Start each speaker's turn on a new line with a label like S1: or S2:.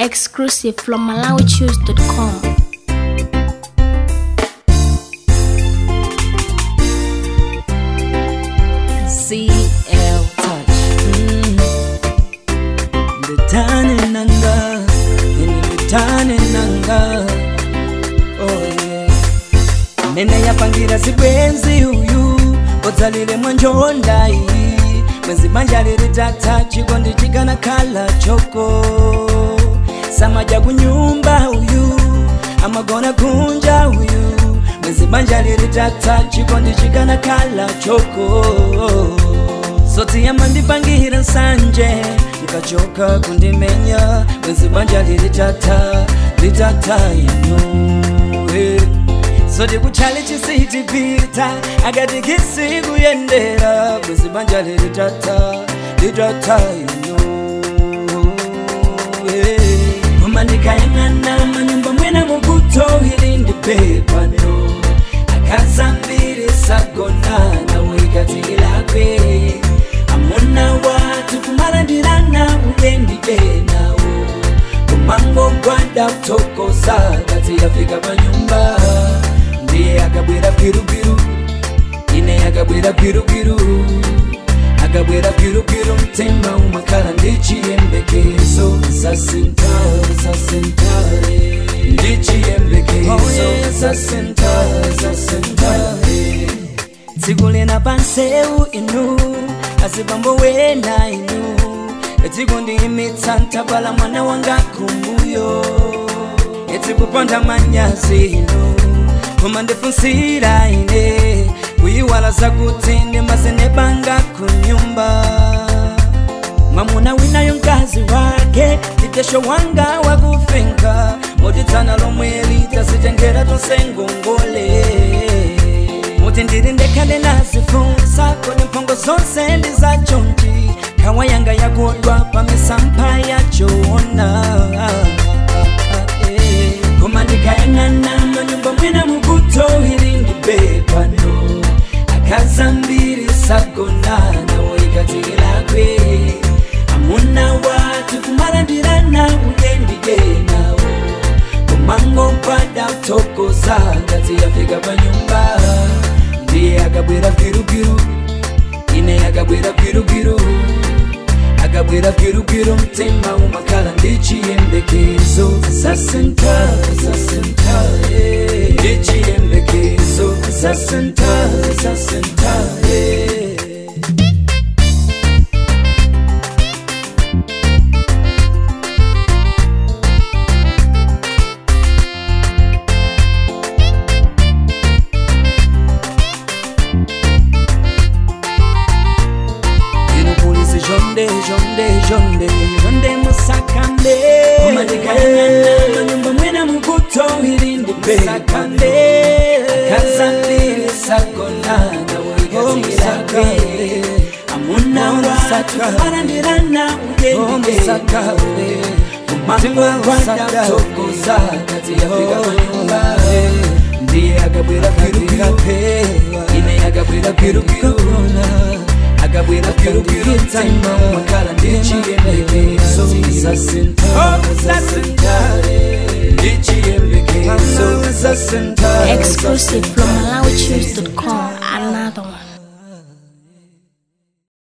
S1: Exclusive from MalawiChoose.com.
S2: CL Touch. Nditane nanga. Oh yeah. Nene yapangira zibwenzi uyu odzalire mwanjonda iyi mwezi banja liri tata chikondi chikana kala choko samaja kunyumba uyu amagona kunja uyu mwezi banja liri tata chikondi chikana kala choko soti yamandipangira nsanje nikachoka kundimenya mwezi banja liri tata inu soti kuchali chisiti pita agati kisi kuyendera mwezi banja liri tata inu Mama nikayangana manyumba mwena mubuto hili ndipepano akazambiri sagonana wikatilakwe amona watu kumalandirana uyendijenawo kumango gwada utokoza kati yafika panyumba ndiye akabwera pirupiru ine akabwera pirupiru akabwera pirupiru mtemba umakala ndichiyembekezo zasentare ndichiyembekezo zasentare tsikulena panseu inu asibambo wena inu etikundiimitsa ntabala mwana wanga kumbuyo etikuponda manyazi inu kumandifunsira ine kuyiwala zakuti ndimazene banga kunyumba mwamuna winayo mkazi wake litesho wanga wakufenga motitsana lomwe litasitengera tonsengongole muti ndiri ndekhale nazifunsa kodi mphongo zonse ndizachonji khawa yanga yakodwa pamisampha yachoona koma ndikayang'ana manyumba mwena mubuto ili ndibepano akazambiri sagonana woikatilakwe amuna watu kumalandirana uyendijenawo kumango pada utokoza ngati yafika panyumba ndiye akabwera pirupiru ine akabwera pirupiru akabwera pirupiru mtima umakala ndichiyembekezo zasentare ndichiyembekezo zasentare Jonde musakande kumadikayangana manyumba mwena mubuto hilindi musakande kazambiri sagonana woikatilakwe amuna watu kumalandirana uyendijenawe kumango wada utokoza kati yafika manyumba ndiye akabwera pirupiru ine akabwera pirupiru akabwera pirupiru mtima makala ndichiyembekezo zasentare
S1: Exclusive from MalawiChoose.com.